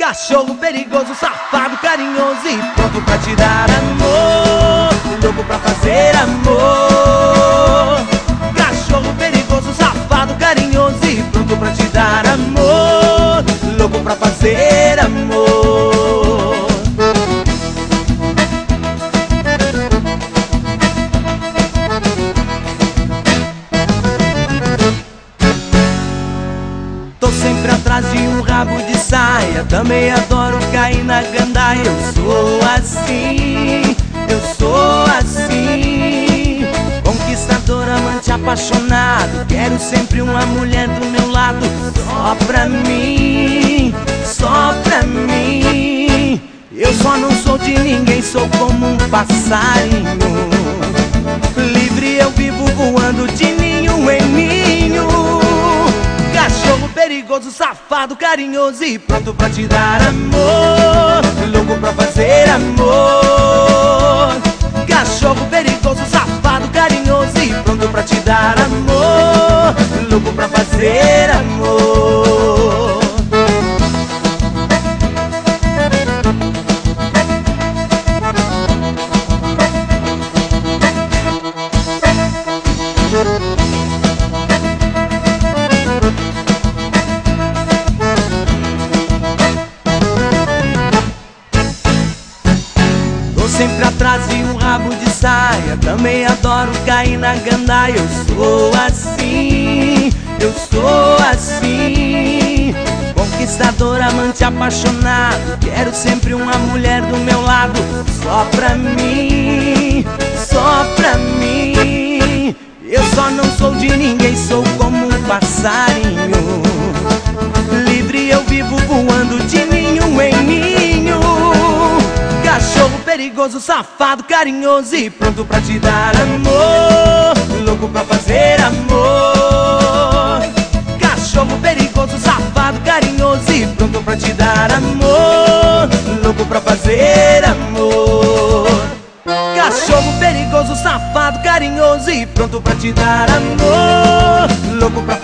Cachorro perigoso, safado, carinhoso e pronto pra te dar amor, louco pra fazer amor. Cachorro perigoso, safado, carinhoso e pronto pra te dar amor, louco pra fazer amor. Tô sempre atrás de um rabo de saia, também adoro cair na gandaia. Eu sou assim, eu sou assim, conquistador, amante, apaixonado. Quero sempre uma mulher do meu lado, só pra mim, só pra mim. Eu só não sou de ninguém, sou como um passarinho livre, eu vivo voando de ninho em ninho. Cachorro perigoso, safado, carinhoso e pronto pra te dar amor, louco pra fazer amor. Cachorro perigoso, safado, carinhoso e pronto pra te dar amor, louco pra fazer amor. Sempre atrás de um rabo de saia, também adoro cair na gandaia. Eu sou assim, eu sou assim, conquistador, amante, apaixonado. Quero sempre uma mulher do meu lado, só pra mim, só pra mim. Eu só não sou de ninguém, sou como um passarinho livre, eu vivo voando de ninho em ninho. Cachorro perigoso, safado, carinhoso e pronto pra te dar amor, louco pra fazer amor. Cachorro perigoso, safado, carinhoso e pronto pra te dar amor, louco pra fazer amor. Cachorro perigoso, safado, carinhoso e pronto pra te dar amor, louco pra